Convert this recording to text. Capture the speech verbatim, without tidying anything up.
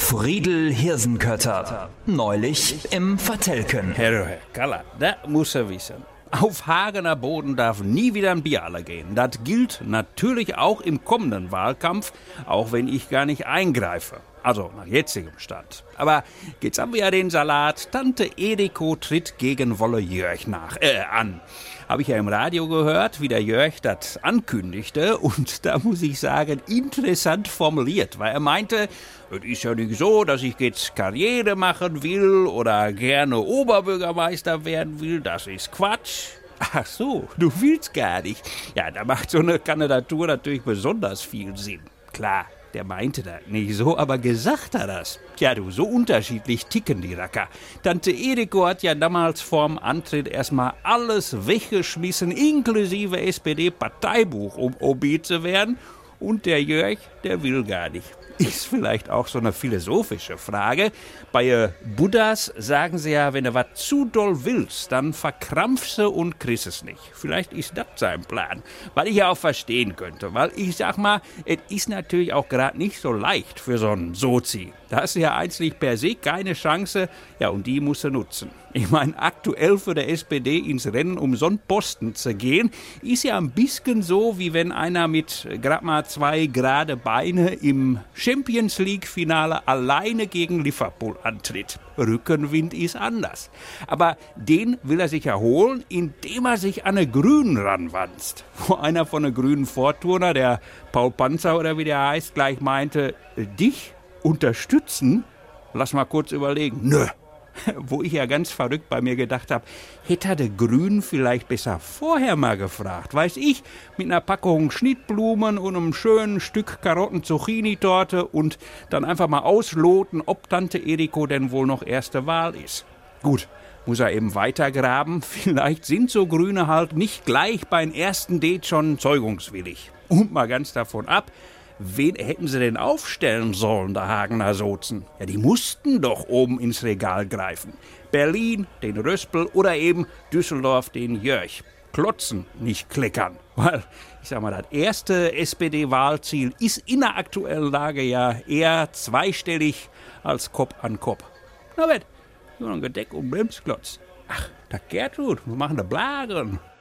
Friedel Hirsenkötter. Neulich im Vertelken. Herr, Herr Kaller, das muss er wissen. Auf Hagener Boden darf nie wieder ein Bialer gehen. Das gilt natürlich auch im kommenden Wahlkampf, auch wenn ich gar nicht eingreife. Also nach jetzigem Stand. Aber jetzt haben wir ja den Salat. Tante Eriko tritt gegen Wolle Jörg nach, äh, an. Habe ich ja im Radio gehört, wie der Jörg das ankündigte. Und da muss ich sagen, interessant formuliert. Weil er meinte, es ist ja nicht so, dass ich jetzt Karriere machen will oder gerne Oberbürgermeister werden will. Das ist Quatsch. Ach so, du willst gar nicht. Ja, da macht so eine Kandidatur natürlich besonders viel Sinn. Klar. Der meinte das nicht so, aber gesagt hat das. Tja, du, so unterschiedlich ticken die Racker. Tante Eriko hat ja damals vorm Antritt erstmal alles weggeschmissen, inklusive S P D-Parteibuch, um O B zu werden. Und der Jörg, der will gar nicht. Ist vielleicht auch so eine philosophische Frage. Bei äh, Buddhas sagen sie ja, wenn du was zu doll willst, dann verkrampfst du und kriegst es nicht. Vielleicht ist das sein Plan. Weil ich ja auch verstehen könnte. Weil ich sag mal, es ist natürlich auch gerade nicht so leicht für so einen Sozi. Da hast du ja eigentlich per se keine Chance. Ja, und die musst du nutzen. Ich meine, aktuell für der S P D ins Rennen um so einen Posten zu gehen, ist ja ein bisschen so, wie wenn einer mit gerade mal zwei gerade Beine im Champions League-Finale alleine gegen Liverpool antritt. Rückenwind ist anders. Aber den will er sich erholen, indem er sich an eine Grünen ranwanzt. Wo einer von den Grünen Vorturner, der Paul Panzer oder wie der heißt, gleich meinte, dich unterstützen? Lass mal kurz überlegen. Nö. Wo ich ja ganz verrückt bei mir gedacht habe, hätte er der Grünen vielleicht besser vorher mal gefragt. Weiß ich, mit einer Packung Schnittblumen und einem schönen Stück Karotten-Zucchini-Torte und dann einfach mal ausloten, ob Tante Eriko denn wohl noch erste Wahl ist. Gut, muss er eben weitergraben. Vielleicht sind so Grüne halt nicht gleich beim ersten Date schon zeugungswillig. Und mal ganz davon ab, wen hätten sie denn aufstellen sollen, der Hagener Sozen? Ja, die mussten doch oben ins Regal greifen. Berlin, den Röspel oder eben Düsseldorf, den Jörg. Klotzen, nicht kleckern. Weil, ich sag mal, das erste S P D-Wahlziel ist in der aktuellen Lage ja eher zweistellig als Kopf an Kopf. Na wett, nur ein Gedeck und Bremsklotz. Ach, da Gertrud, wir machen da Blagen.